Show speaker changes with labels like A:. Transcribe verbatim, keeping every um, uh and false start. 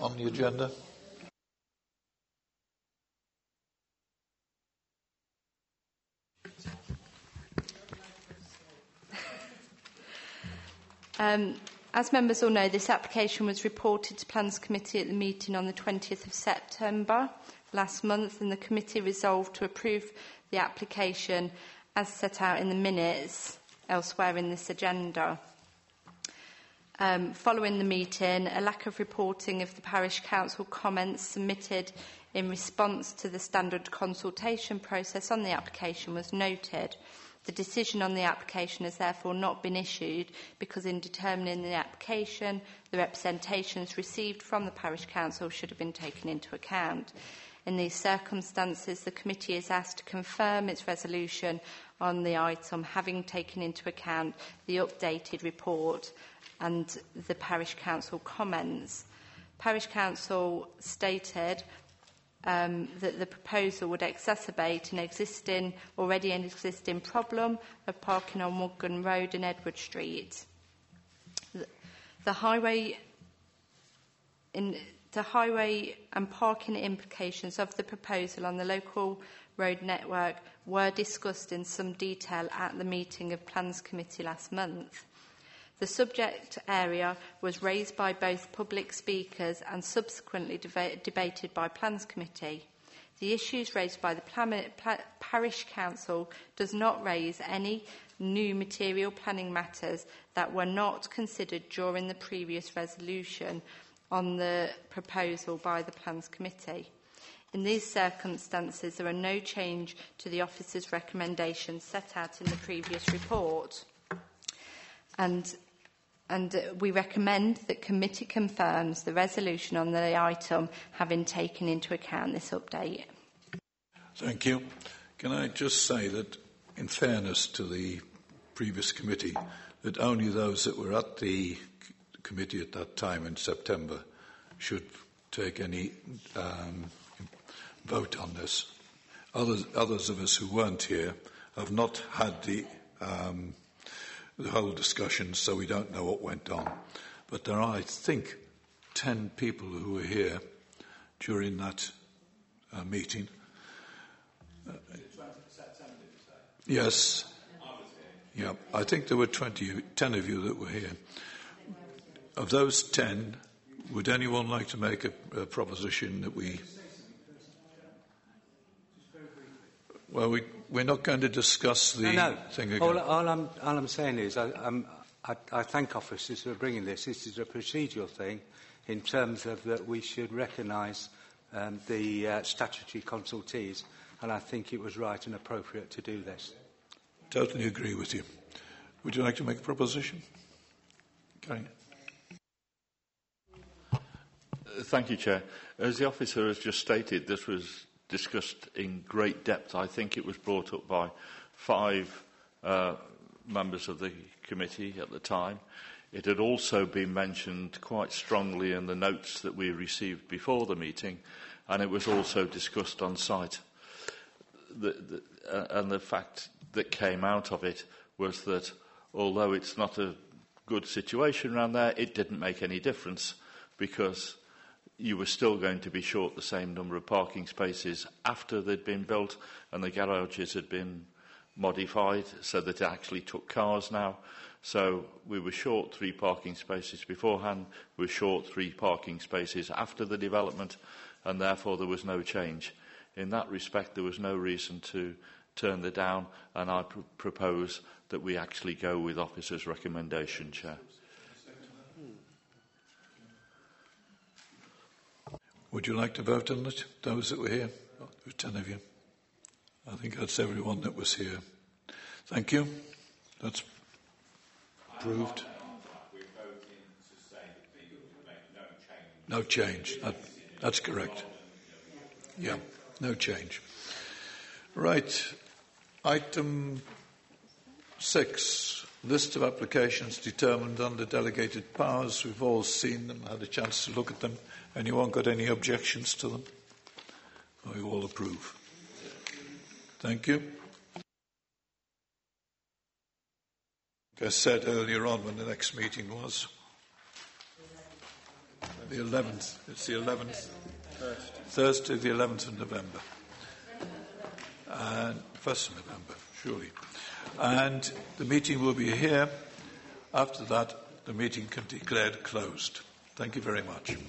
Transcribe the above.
A: on the agenda?
B: Um, as members all know, this application was reported to Plans Committee at the meeting on the twentieth of September last month, and the committee resolved to approve the application as set out in the minutes elsewhere in this agenda. Um, following the meeting, a lack of reporting of the Parish Council comments submitted in response to the standard consultation process on the application was noted. The decision on the application has therefore not been issued because in determining the application, the representations received from the Parish Council should have been taken into account. In these circumstances, the committee is asked to confirm its resolution on the item, having taken into account the updated report and the Parish Council comments. Parish Council stated um, that the proposal would exacerbate an existing, already an existing problem of parking on Woodgun Road and Edward Street. The, the highway in the highway and parking implications of the proposal on the local road network were discussed in some detail at the meeting of Plans Committee last month. The subject area was raised by both public speakers and subsequently deba- debated by Plans Committee. The issues raised by the Pla- Pla- Parish Council does not raise any new material planning matters that were not considered during the previous resolution on the proposal by the Plans Committee. In these circumstances, there are no change to the officer's recommendations set out in the previous report. And, and uh, we recommend that committee confirms the resolution on the item, having taken into account this update.
A: Thank you. Can I just say that, in fairness to the previous committee, that only those that were at the committee at that time in September should take any um, vote on this. Others, others of us who weren't here have not had the, um, the whole discussion, so we don't know what went on. But there are, I think, ten people who were here during that uh, meeting. Uh, yes. Yeah, I think there were twenty, ten of you that were here. Of those ten, would anyone like to make a, a proposition that we... Well, we, we're not going to discuss the
C: no, no.
A: thing again.
C: All, all, I'm, all I'm saying is I, I'm, I, I thank officers for bringing this. This is a procedural thing in terms of that we should recognise um, the uh, statutory consultees, and I think it was right and appropriate to do this.
A: Totally agree with you. Would you like to make a proposition? Okay.
D: Thank you, Chair. As the officer has just stated, this was discussed in great depth. I think it was brought up by five uh, members of the committee at the time. It had also been mentioned quite strongly in the notes that we received before the meeting, and it was also discussed on site. The, the, uh, and the fact that came out of it was that although it's not a good situation around there, it didn't make any difference because you were still going to be short the same number of parking spaces after they'd been built and the garages had been modified so that it actually took cars now. So we were short three parking spaces beforehand, we were short three parking spaces after the development, and therefore there was no change. In that respect, there was no reason to turn it down, and I pr- propose that we actually go with officer's recommendation, Chair.
A: Would you like to vote on it, those that were here? Oh, there were ten of you. I think that's everyone that was here. Thank you. That's approved. No change. That, that's correct. Yeah, no change. Right. Item six. List of applications determined under delegated powers. We've all seen them, had a chance to look at them. Anyone got any objections to them? We all approve. Thank you. Like I said earlier on when the next meeting was, The eleventh. It's the eleventh. Thursday, the eleventh of November. And first of November, surely. And the meeting will be here. After that, the meeting can be declared closed. Thank you very much.